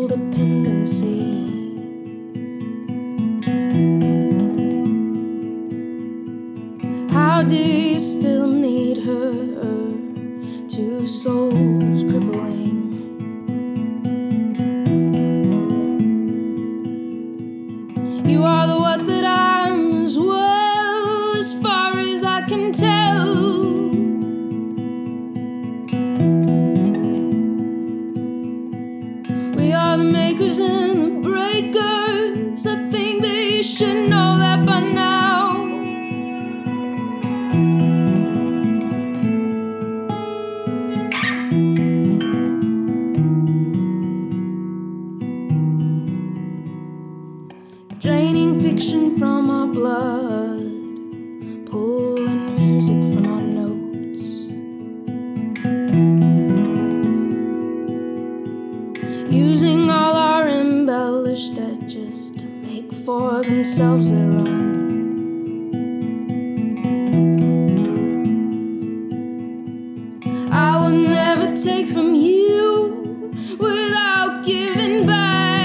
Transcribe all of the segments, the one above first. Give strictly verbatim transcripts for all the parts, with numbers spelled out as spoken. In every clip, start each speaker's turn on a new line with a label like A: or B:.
A: codependency. How do you still need her? Two souls crippling. You are the what that I'm as well, as far as I can tell. We are the makers and the breakers. I think that you should know that by now. Draining fiction from our blood, pulling music from our notes, using all our embellished edges to make for themselves their own. I will never take from you without giving back.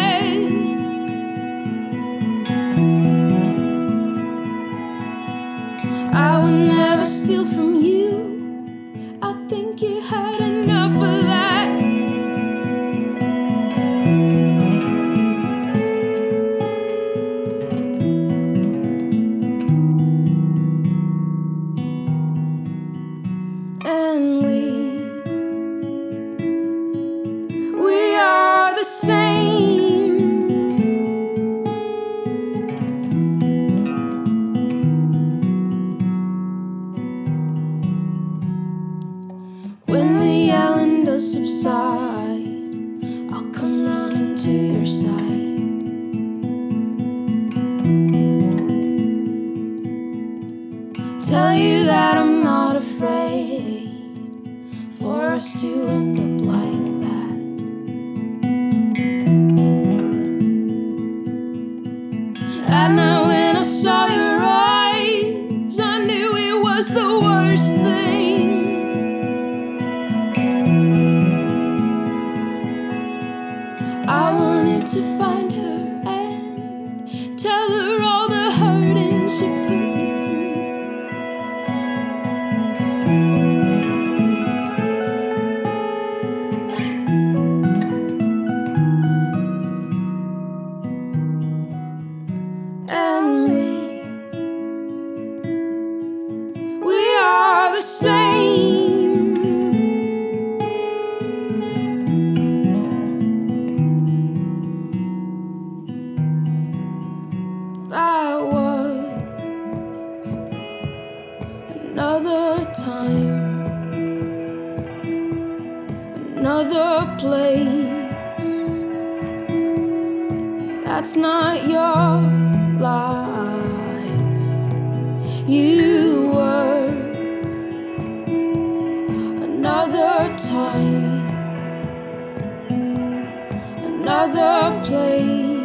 A: I will never steal from you. I think you had enough of that. And we, we are the same. When the yelling does subside, I'll come running to your side. Tell you that I'm not afraid for us to end up like that. That night when I saw your eyes, I knew it was the worst thing. I wanted to find her and tell her all the hurting she put me through. And we, we are the same. That was another time, another place. That's not your life. You were another time, another place.